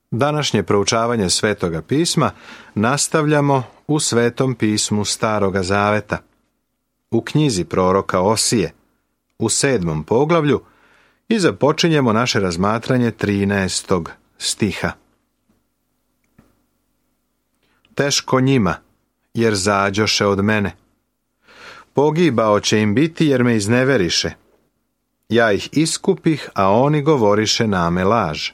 Današnje proučavanje Svetoga pisma nastavljamo u Svetom pismu Staroga Zaveta, u knjizi proroka Osije, u 7. poglavlju i započinjemo naše razmatranje 13. stiha. Teško njima, jer zađoše od mene. Pogibao će im biti, jer me izneveriše. Ja ih iskupih, a oni govoriše name laž.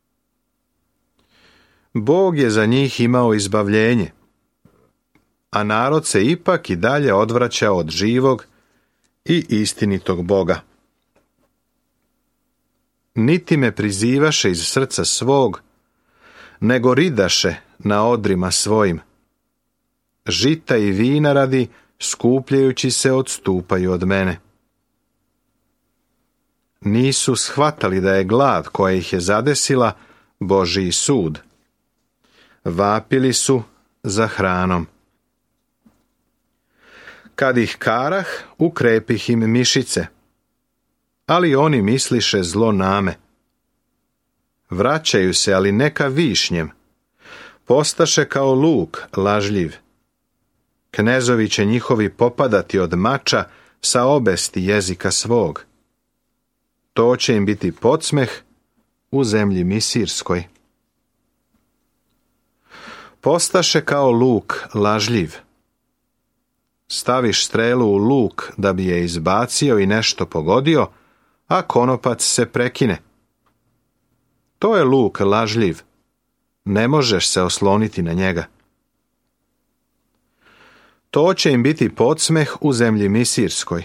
Bog je za njih imao izbavljenje, a narod se ipak i dalje odvraća od živog i istinitog Boga. Niti me prizivaše iz srca svog, nego ridaše na odrima svojim. Žita i vina radi, skupljajući se, odstupaju od mene. Nisu shvatali da je glad koja ih je zadesila Božji sud. Vapili su za hranom. Kad ih karah, ukrepih im mišice, ali oni misliše zlo name. Vraćaju se, ali neka višnjem. Postaše kao luk lažljiv. Knezovi će njihovi popadati od mača sa obesti jezika svog. To će im biti podsmeh u zemlji Misirskoj. Postaše kao luk lažljiv. Staviš strelu u luk da bi je izbacio i nešto pogodio, a konopac se prekine. To je luk lažljiv. Ne možeš se osloniti na njega. To će im biti podsmeh u zemlji Misirskoj.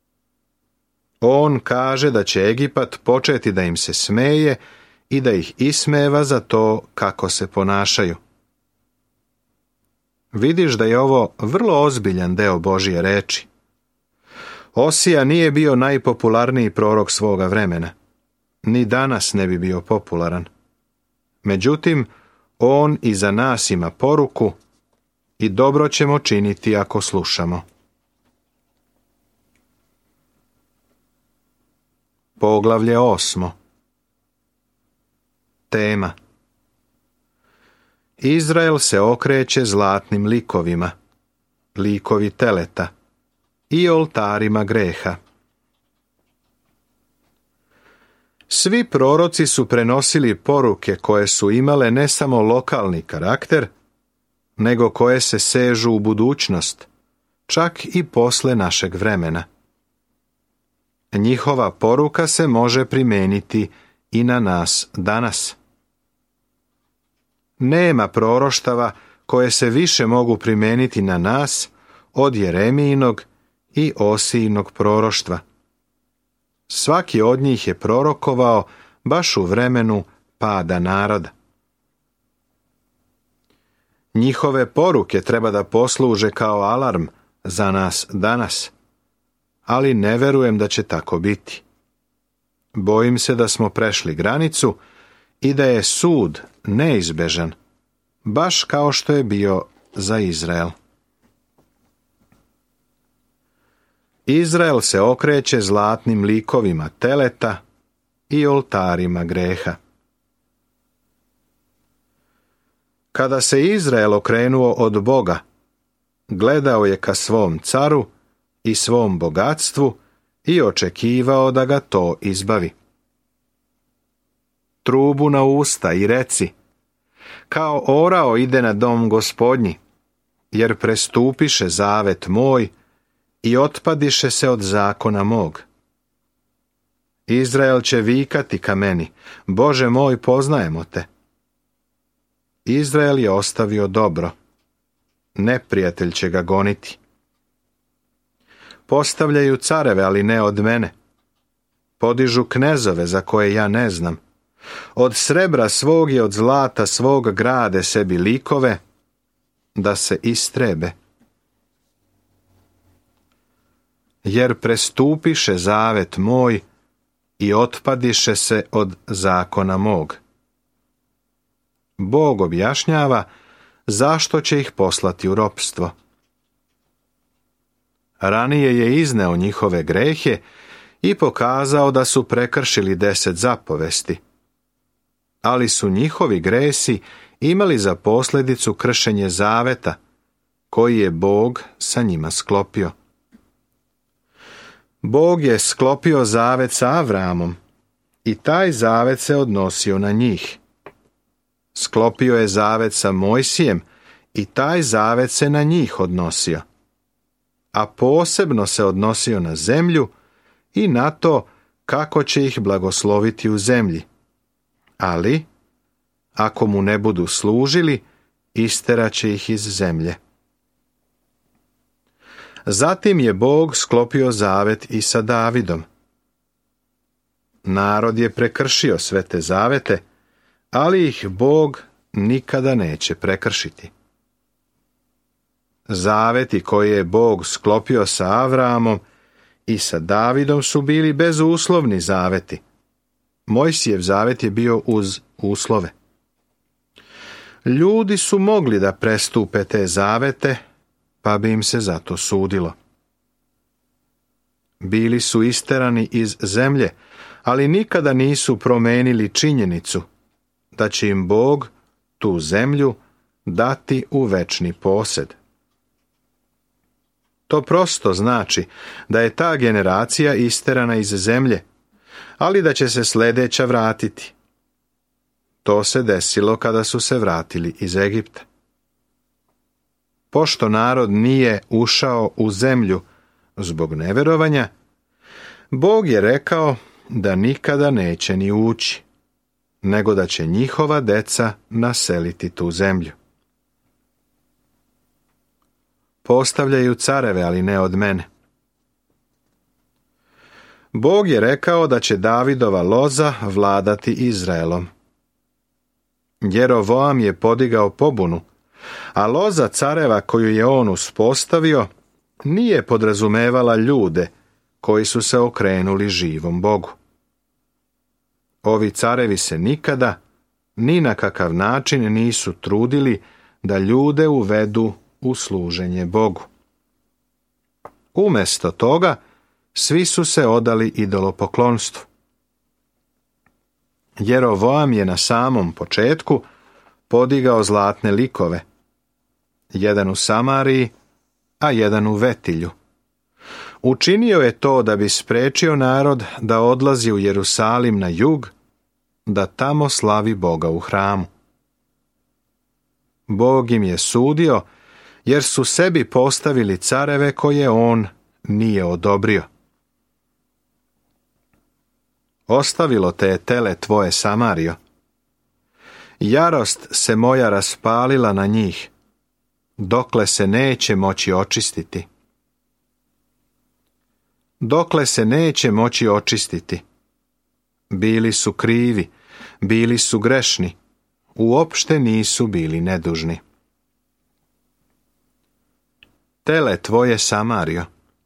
On kaže da će Egipat početi da im se smeje i da ih ismeva za to kako se ponašaju. Vidiš da je ovo vrlo ozbiljan deo Božje reči. Osija nije bio najpopularniji prorok svoga vremena. Ni danas ne bi bio popularan. Međutim, on i za nas ima poruku i dobro ćemo činiti ako slušamo. Poglavlje 8. Tema: Izrael se okreće zlatnim likovima, likovi teleta i oltarima greha. Svi proroci su prenosili poruke koje su imale ne samo lokalni karakter, nego koje se sežu u budućnost, čak i posle našeg vremena. Njihova poruka se može primijeniti i na nas danas. Nema proroštava koje se više mogu primijeniti na nas od Jeremijinog i Osijinog proroštva. Svaki od njih je prorokovao baš u vremenu pada naroda. Njihove poruke treba da posluže kao alarm za nas danas, ali ne verujem da će tako biti. Bojim se da smo prešli granicu i da je sud neizbežan, baš kao što je bio za Izrael. Izrael se okreće zlatnim likovima teleta i oltarima greha. Kada se Izrael okrenuo od Boga, gledao je ka svom caru i svom bogatstvu i očekivao da ga to izbavi. Trubu na usta i reci: kao orao ide na dom Gospodnji, jer prestupiše zavet moj i otpadiše se od zakona mog. Izrael će vikati ka meni: Bože moj, poznajemo te. Izrael je ostavio dobro, neprijatelj će ga goniti. Postavljaju careve, ali ne od mene. Podižu knezove za koje ja ne znam. Od srebra svog i od zlata svog grade sebi likove, da se istrebe. Jer prestupiše zavet moj i otpadiše se od zakona mog. Bog objašnjava zašto će ih poslati u ropstvo. Ranije je izneo njihove grehe i pokazao da su prekršili 10 zapovesti. ali su njihovi gresi imali za posljedicu kršenje zaveta, koji je Bog sa njima sklopio. Bog je sklopio zavet sa Avramom i taj zavet se odnosio na njih. Sklopio je zavet sa Mojsijem i taj zavet se na njih odnosio, a posebno se odnosio na zemlju i na to kako će ih blagosloviti u zemlji. Ali, ako mu ne budu služili, isteraće ih iz zemlje. Zatim je Bog sklopio zavet i sa Davidom. Narod je prekršio sve te zavete, ali ih Bog nikada neće prekršiti. Zaveti koje je Bog sklopio sa Avramom i sa Davidom su bili bezuslovni zaveti. Mojsijev zavet je bio uz uslove. Ljudi su mogli da prestupe te zavete, pa bi im se zato sudilo. Bili su isterani iz zemlje, ali nikada nisu promenili činjenicu da će im Bog tu zemlju dati u večni posed. To prosto znači da je ta generacija isterana iz zemlje, ali da će se sljedeća vratiti. To se desilo kada su se vratili iz Egipta. Pošto narod nije ušao u zemlju zbog neverovanja, Bog je rekao da nikada neće ni ući, nego da će njihova deca naseliti tu zemlju. Postavljaju careve, ali ne od mene. Bog je rekao da će Davidova loza vladati Izraelom. Jerovoam je podigao pobunu, a loza careva koju je on uspostavio nije podrazumevala ljude koji su se okrenuli živom Bogu. Ovi carevi se nikada, ni na kakav način nisu trudili da ljude uvedu u služenje Bogu. Umjesto toga, svi su se odali idolopoklonstvu. Jerovoam je na samom početku podigao zlatne likove, jedan u Samariji, a jedan u Vetilju. Učinio je to da bi spriječio narod da odlazi u Jerusalim na jug, da tamo slavi Boga u hramu. Bog im je sudio, jer su sebi postavili careve koje on nije odobrio. Ostavilo te je tele tvoje, Samarijo. Jarost se moja raspalila na njih, dokle se neće moći očistiti. Dokle se neće moći očistiti. Bili su krivi, bili su grešni, uopšte nisu bili nedužni. Tele tvoje, Samarijo.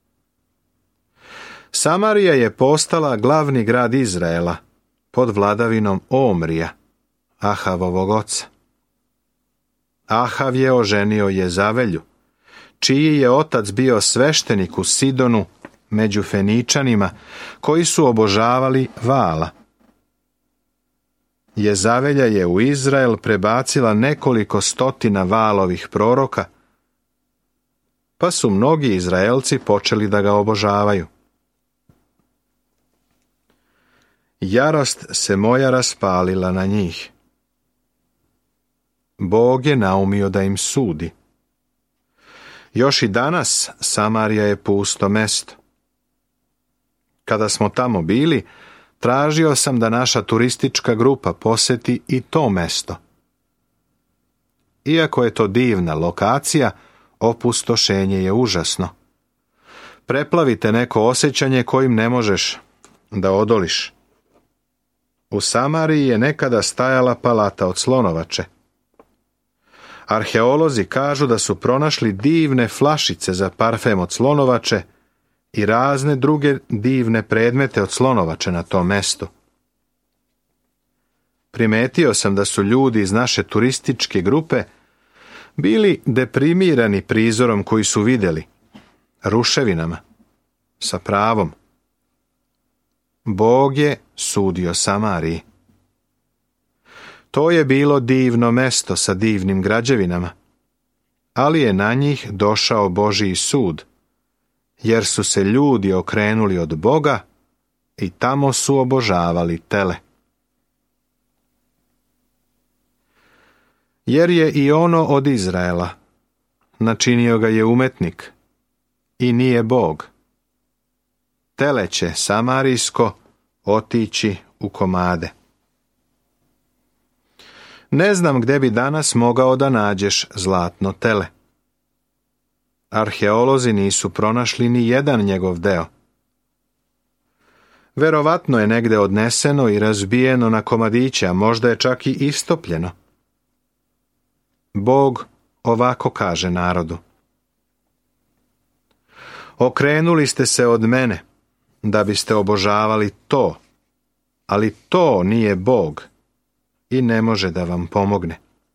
Samarija je postala glavni grad Izraela pod vladavinom Omrija, Ahavovog oca. Ahav je oženio Jezavelju, čiji je otac bio sveštenik u Sidonu među Feničanima, koji su obožavali Vala. Jezavelja je u Izrael prebacila nekoliko stotina Valovih proroka, pa su mnogi Izraelci počeli da ga obožavaju. Jarost se moja raspalila na njih. Bog je naumio da im sudi. Još i danas Samarija je pusto mesto. Kada smo tamo bili, tražio sam da naša turistička grupa poseti i to mesto. Iako je to divna lokacija, opustošenje je užasno. Preplavite neko osjećanje kojim ne možeš da odoliš. U Samariji je nekada stajala palata od slonovače. Arheolozi kažu da su pronašli divne flašice za parfem od slonovače i razne druge divne predmete od slonovače na tom mestu. Primetio sam da su ljudi iz naše turističke grupe bili deprimirani prizorom koji su vidjeli, ruševinama, sa pravom. Bog je sudio Samariji. To je bilo divno mesto sa divnim građevinama, ali je na njih došao Božji sud, jer su se ljudi okrenuli od Boga i tamo su obožavali tele. Jer je i ono od Izraela, načinio ga je umetnik i nije Bog. Tele će samarijsko otići u komade. Ne znam gdje bi danas mogao da nađeš zlatno tele. Arheolozi nisu pronašli ni jedan njegov deo. Verovatno je negde odneseno i razbijeno na komadiće, a možda je čak i istopljeno. Bog ovako kaže narodu: okrenuli ste se od mene da biste obožavali to, ali to nije Bog i ne može da vam pomogne.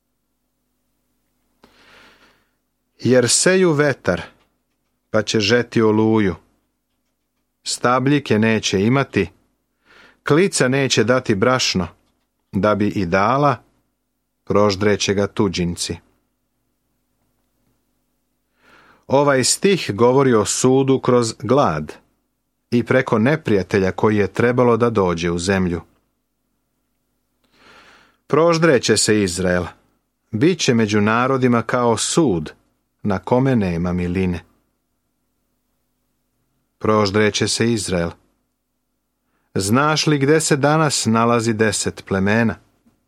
Jer seju vetar, pa će žeti oluju. Stabljike neće imati, klica neće dati brašno, da bi i dala, proždreće ga tuđinci. Ovaj stih govori o sudu kroz glad i preko neprijatelja koji je trebalo da dođe u zemlju. Proždreće se Izrael, bit će među narodima kao sud, na kome nema miline. Proždreće se Izrael. Znaš li gde se danas nalazi 10 plemena?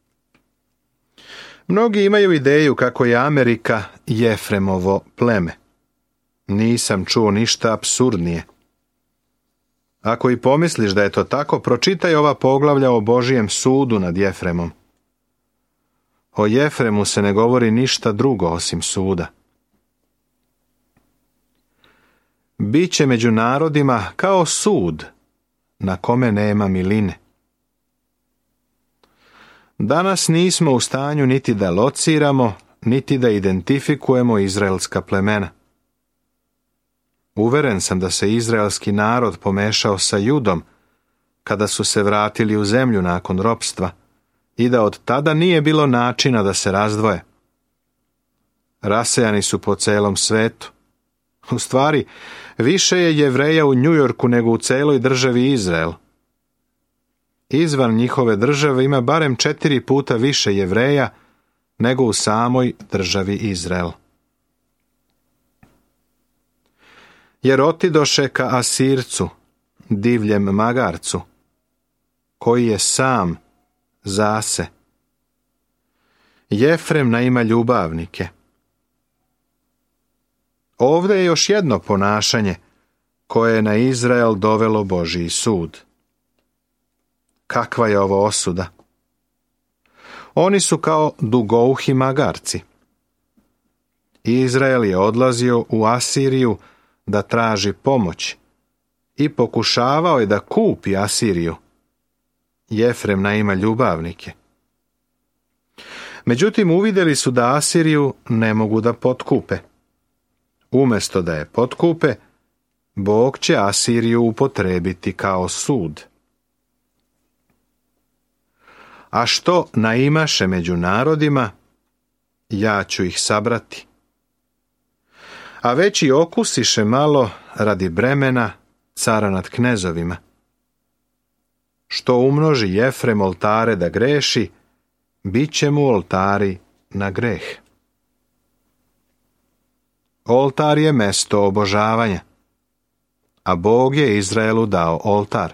Mnogi imaju ideju kako je Amerika Jefremovo pleme. Nisam čuo ništa apsurdnije. Ako i pomisliš da je to tako, pročitaj ova poglavlja o Božijem sudu nad Jefremom. O Jefremu se ne govori ništa drugo osim suda. Biće među narodima kao sud, na kome nema miline. Danas nismo u stanju niti da lociramo, niti da identifikujemo izraelska plemena. Uveren sam da se izraelski narod pomešao sa Judom kada su se vratili u zemlju nakon ropstva i da od tada nije bilo načina da se razdvoje. Rasejani su po celom svetu. U stvari, više je Jevreja u Njujorku nego u celoj državi Izrael. Izvan njihove države ima barem 4 puta više Jevreja nego u samoj državi Izrael. Jer otidoše ka Asircu, divljem magarcu, koji je sam zase. Jefrem naima ljubavnike. Ovdje je još jedno ponašanje koje je na Izrael dovelo Božji sud. Kakva je ovo osuda? Oni su kao dugouhi magarci. Izrael je odlazio u Asiriju da traži pomoć i pokušavao je da kupi Asiriju. Jefrem naima ljubavnike. Međutim, uvidjeli su da Asiriju ne mogu da potkupe. Umjesto da je potkupe, Bog će Asiriju upotrebiti kao sud. A što naimaše među narodima, ja ću ih sabrati. A već i okusiše malo radi bremena cara nad knezovima. Što umnoži Jefrem oltare da greši, bit će mu oltari na greh. Oltar je mesto obožavanja, a Bog je Izraelu dao oltar.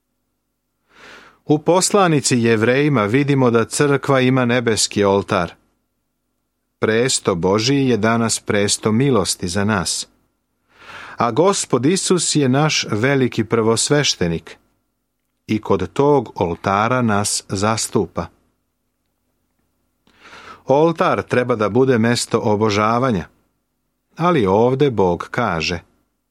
U poslanici Jevrejima vidimo da crkva ima nebeski oltar. Presto Božiji je danas presto milosti za nas. A Gospod Isus je naš veliki prvosveštenik i kod tog oltara nas zastupa. Oltar treba da bude mesto obožavanja, ali ovdje Bog kaže: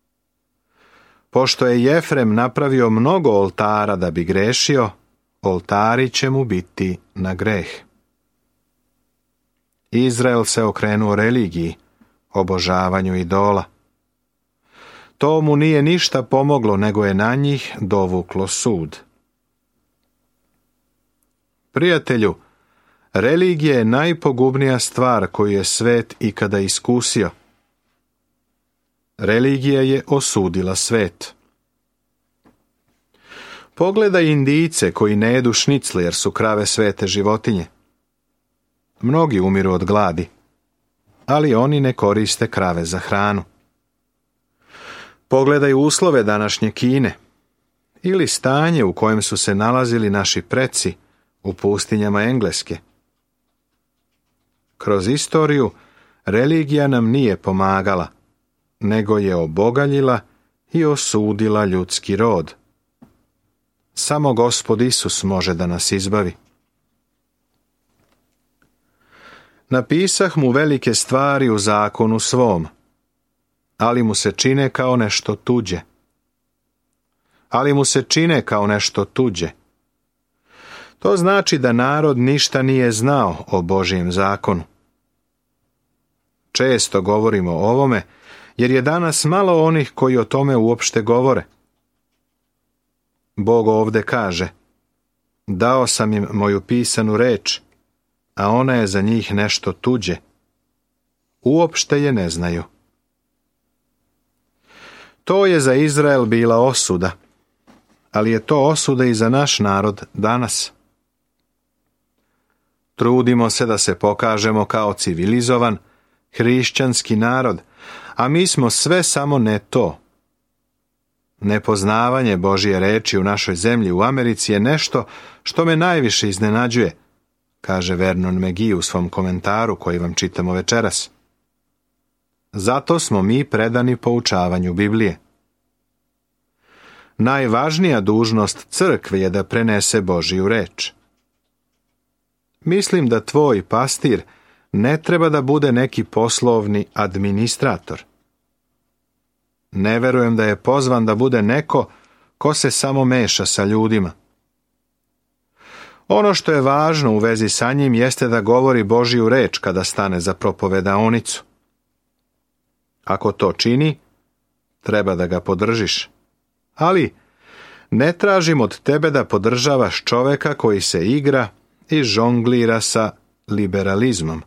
pošto je Jefrem napravio mnogo oltara da bi grešio, oltari će mu biti na greh. Izrael se okrenuo religiji, obožavanju idola. To mu nije ništa pomoglo, nego je na njih dovuklo sud. Prijatelju, Religija je najpogubnija stvar koju je svet ikada iskusio. Religija je osudila svet. Pogledaj Indijce koji ne jedu šnicle jer su krave svete životinje. Mnogi umiru od gladi, ali oni ne koriste krave za hranu. Pogledaj uslove današnje Kine ili stanje u kojem su se nalazili naši preci u pustinjama Engleske. Kroz istoriju religija nam nije pomagala, nego je obogaljila i osudila ljudski rod. Samo Gospod Isus može da nas izbavi. Napisah mu velike stvari u zakonu svom, ali mu se čine kao nešto tuđe. To znači da narod ništa nije znao o Božjem zakonu. Često govorimo o ovome, jer je danas malo onih koji o tome uopšte govore. Bog ovde kaže: dao sam im moju pisanu reč, a ona je za njih nešto tuđe. Uopšte je ne znaju. To je za Izrael bila osuda, ali je to osuda i za naš narod danas. Trudimo se da se pokažemo kao civilizovan, hrišćanski narod, a mi smo sve samo ne to. Nepoznavanje Božje reči u našoj zemlji u Americi je nešto što me najviše iznenađuje, kaže Vernon McGee u svom komentaru koji vam čitamo večeras. Zato smo mi predani poučavanju Biblije. Najvažnija dužnost crkve je da prenese Božju reč. Mislim da tvoj pastir ne treba da bude neki poslovni administrator. Ne verujem da je pozvan da bude neko ko se samo meša sa ljudima. Ono što je važno u vezi sa njim jeste da govori Božju reč kada stane za propovedaonicu. Ako to čini, treba da ga podržiš. Ali ne tražim od tebe da podržavaš čoveka koji se igra i žonglira sa liberalizmom.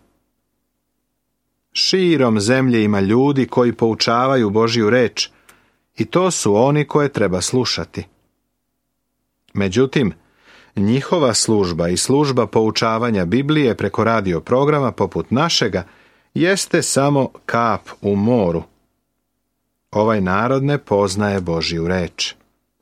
Širom zemlje ima ljudi koji poučavaju Božju reč i to su oni koje treba slušati. Međutim, njihova služba i služba poučavanja Biblije preko radio programa poput našega jeste samo kap u moru. Ovaj narod ne poznaje Božju reč.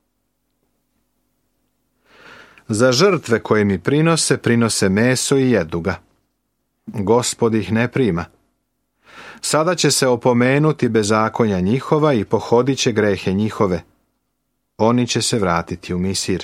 Za žrtve koje mi prinose meso i jedu ga. Gospod ih ne prima. Sada će se opomenuti bezakonja njihova i pohodit će grehe njihove. Oni će se vratiti u Misir.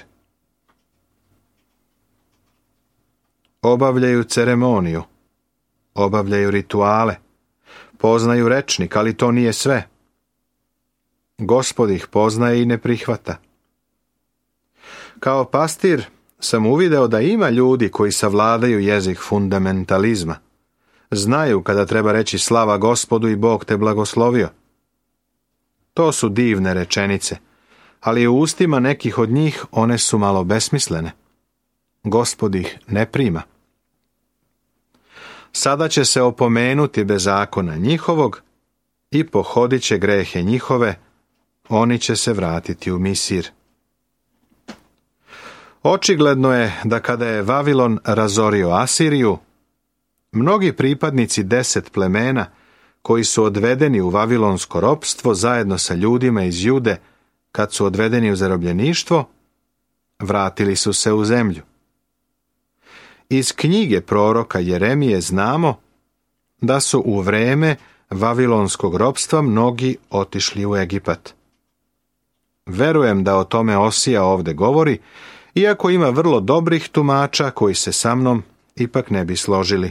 Obavljaju ceremoniju, obavljaju rituale, poznaju rečnik, ali to nije sve. Gospod ih poznaje i ne prihvata. Kao pastir sam uvideo da ima ljudi koji savladaju jezik fundamentalizma. Znaju kada treba reći slava Gospodu i Bog te blagoslovio. To su divne rečenice, ali u ustima nekih od njih one su malo besmislene. Gospod ih ne prima. Sada će se opomenuti bezakona njihovog i pohodit će grehe njihove, oni će se vratiti u Misir. Očigledno je da kada je Vavilon razorio Asiriju, mnogi pripadnici 10 plemena koji su odvedeni u vavilonsko ropstvo zajedno sa ljudima iz Jude, kad su odvedeni u zarobljeništvo, vratili su se u zemlju. Iz knjige proroka Jeremije znamo da su u vreme vavilonskog ropstva mnogi otišli u Egipat. Verujem da o tome Osija ovde govori, iako ima vrlo dobrih tumača koji se sa mnom ipak ne bi složili.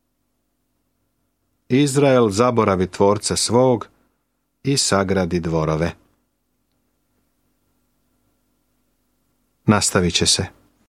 Izrael zaboravi tvorca svog i sagradi dvorove. Nastavit će se.